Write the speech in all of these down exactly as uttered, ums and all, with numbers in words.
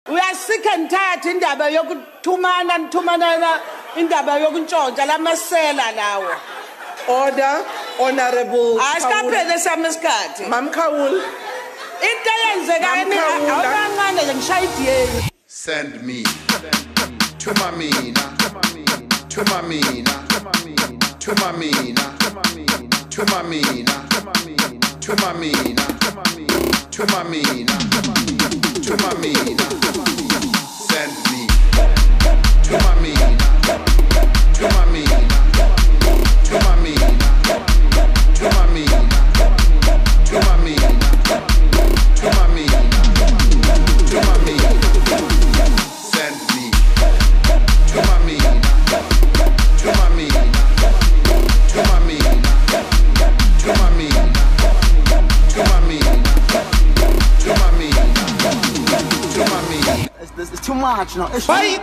Uyasika nthatha indaba yokuthumana nithumana indaba yokuntshontsha lamasela lawo. Order, Honorable Asiqaphele sami isikhathi. Mam Khawula. Into eyenzeka yini awukancane nje ngishaya idiyeni. Send me to Mamina, to Mamina, to Mamina, to Mamina, to Mamina, to Mamina, to Mamina, to Mamina. Send me to Mamina, to Mamina, to Mamina, to Mamina, to Mamina, to Mamina, to Mamina. Send me to Mamina, to Mamina, to Mamina, to Mamina, to Mamina, to Mamina, to Mamina. It's, it's too much, no. It's Wait.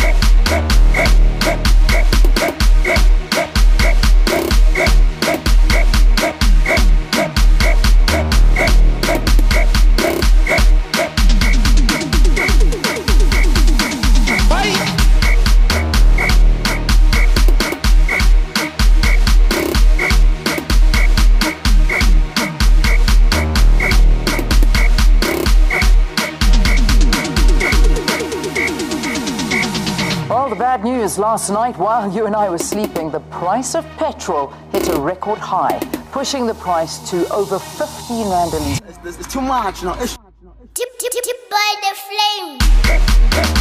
Well, the bad news last night, while you and I were sleeping, the price of petrol hit a record high, pushing the price to over fifteen rand a litre. it's, it's too much, no. It's Tip, tip, tip, tip by the flame.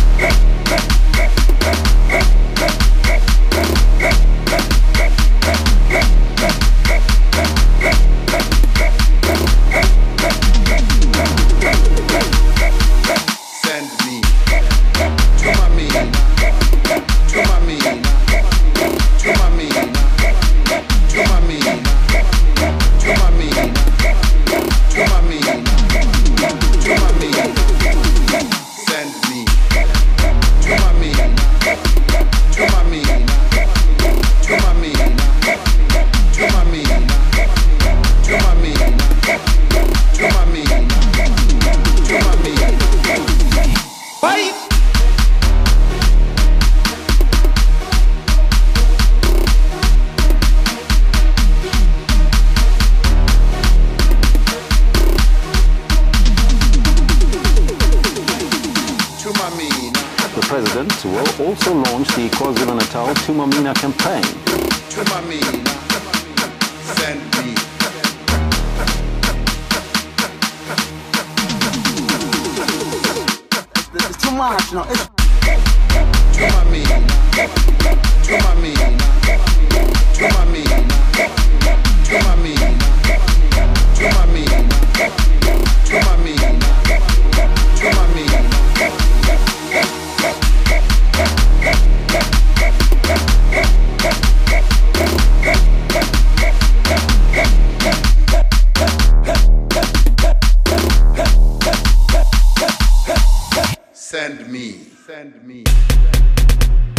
Send me to Mamina, to Mamina, to Mamina, to Mamina, to Mamina, to Mamina, to Mamina. Send me to Mamina, to Mamina, to Mamina, to Mamina, to Mamina, to Mamina, to Mamina. Wait. To Mamina, The President will also launch the KwaZulu-Natal To Mamina campaign. to Mamina. Send me it's, it's too much, no. It's to Mamina, to Mamina, to Mamina, to Mamina, to Mamina, to Mamina, to Mamina. Send me, send me.